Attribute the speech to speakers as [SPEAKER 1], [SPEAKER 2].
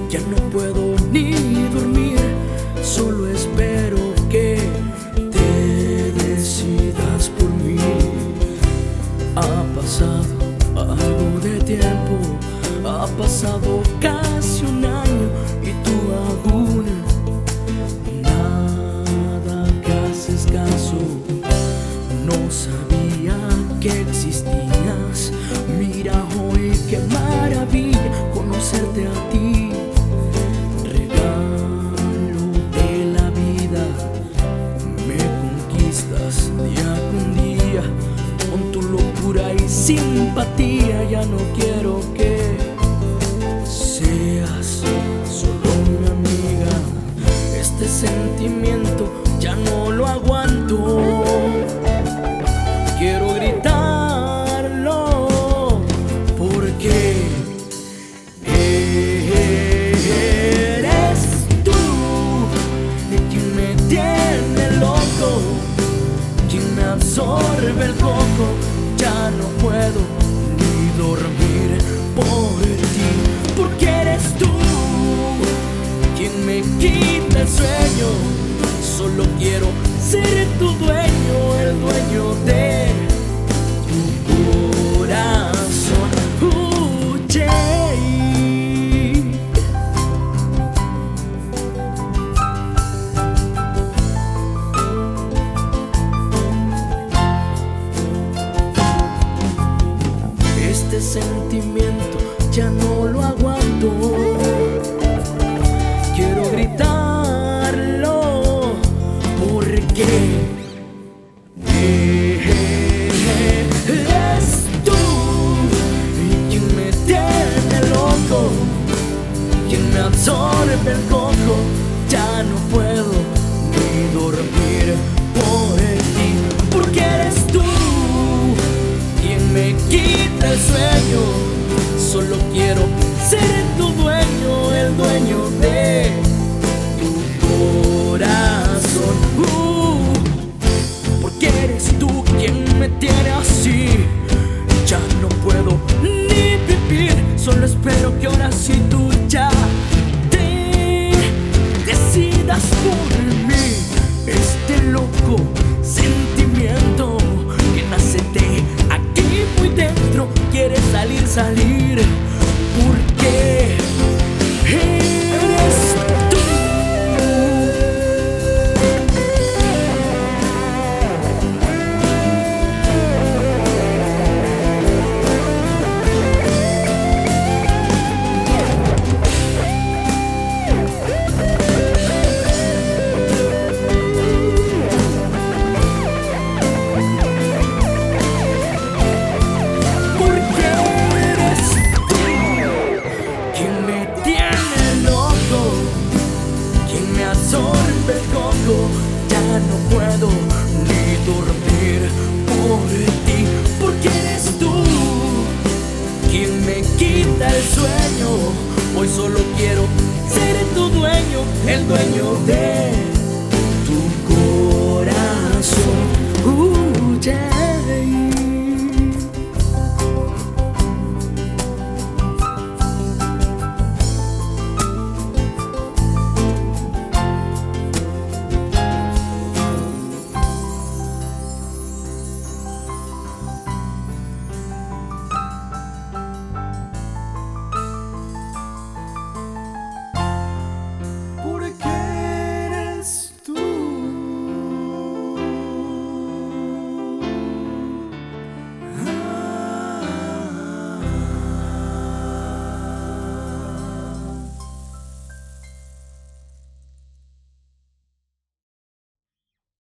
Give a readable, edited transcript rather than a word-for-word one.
[SPEAKER 1] ya no puedo ni dormir. Solo espero que te decidas por mí. Ha pasado algo de tiempo, ha pasado casi un año y tú aún nada que haces caso. No sabía que existías. Mira hoy qué maravilla conocerte a ti. Regalo de la vida, me conquistas día con día. Con tu locura y simpatía ya no quiero que seas solo una amiga. Este sentimiento ya no lo aguanto. Quiero gritarlo porque eres tú quien me tiene loco, quien me absorbe el coco. Ya no puedo ni dormir por ti, porque eres tú quien me quita el sueño. Solo quiero ser tu dueño, el dueño de tu corazón. Este sentimiento ya no lo aguanto. Quiero gritarlo porque eres tú quien me tiene loco, quien me absorbe el coco. Ya no puedo ni dormir por ti, porque eres tú quien me quita el sueño. Solo quiero ser tu dueño, el dueño de tu corazón. Porque eres tú quien me tiene así. Ya no puedo ni vivir. Solo espero que ahora sí tú ya te decidas por mí. Este loco sentimiento que nace de aquí muy dentro quiere salir, salir. Porque eres tú. Absorbe el coco, ya no puedo ni dormir por ti, porque eres tú quien me quita el sueño. Hoy solo quiero ser tu dueño, el dueño de